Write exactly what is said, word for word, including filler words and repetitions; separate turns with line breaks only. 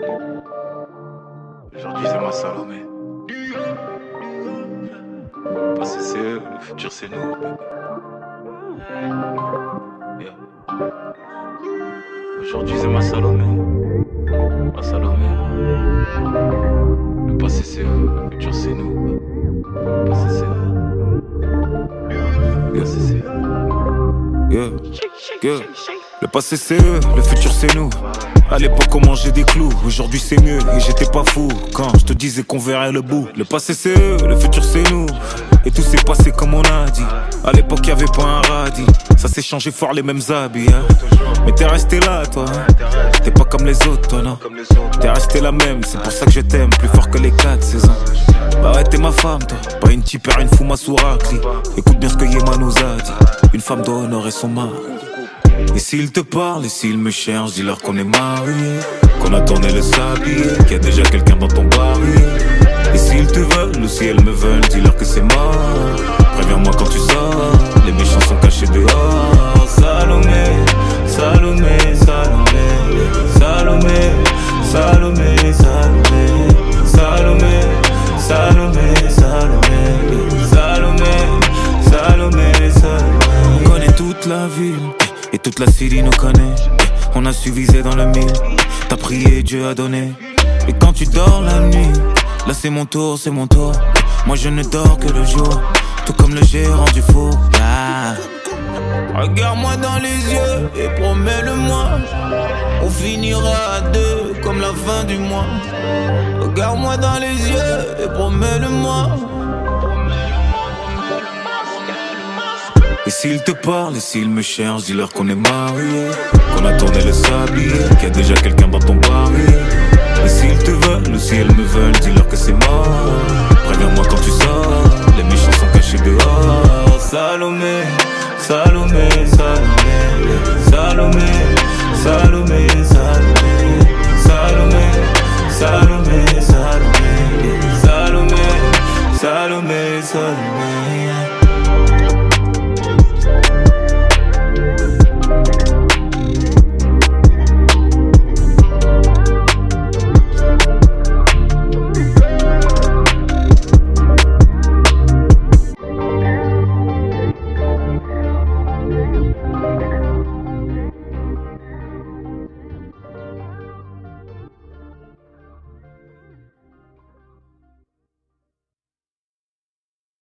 Aujourd'hui c'est moi Salomé. Le passé c'est eux, le futur c'est nous. Yeah. Aujourd'hui c'est ma Salomé. Ma Salomé. Le passé c'est eux, le futur c'est nous. Le passé c'est eux. Yeah, c'est c'est eux.
Yeah. Yeah. Le passé c'est eux, le futur c'est nous. À l'époque on mangeait des clous, aujourd'hui c'est mieux et j'étais pas fou quand je te disais qu'on verrait le bout. Le passé c'est eux, le futur c'est nous. Et tout s'est passé comme on a dit. À l'époque y'avait pas un radis. Ça s'est changé fort les mêmes habits hein. Mais t'es resté là toi hein. T'es pas comme les autres toi non. T'es resté la même, c'est pour ça que je t'aime plus fort que les quatre saisons. Bah ouais t'es ma femme toi. Pas une tipère, une fouma souracli. Écoute bien ce que Yéma nous a dit. Une femme doit honorer son mari. Et s'ils te parlent et s'ils me cherchent, dis-leur qu'on est mariés, qu'on a tourné le sablier, qu'il y a déjà quelqu'un dans ton baril. Et s'ils te veulent ou si elles me veulent, dis-leur que c'est mort. Préviens-moi quand tu sors, les méchants sont cachés dehors. Salomé, Salomé, Salomé, Salomé, Salomé, Salomé, Salomé, Salomé, Salomé, Salomé, Salomé, Salomé. On connaît toute la ville et toute la city nous connaît. On a su viser dans le mille. T'as prié, Dieu a donné. Et quand tu dors la nuit, là c'est mon tour, c'est mon tour. Moi je ne dors que le jour, tout comme le gérant du four. Yeah. Regarde-moi dans les yeux et promets-le-moi. On finira à deux comme la fin du mois. Regarde-moi dans les yeux et promets-le-moi. Et s'ils te parlent et s'ils me cherchent, dis-leur qu'on est mariés, qu'on a tourné le sablier, qu'il y a déjà quelqu'un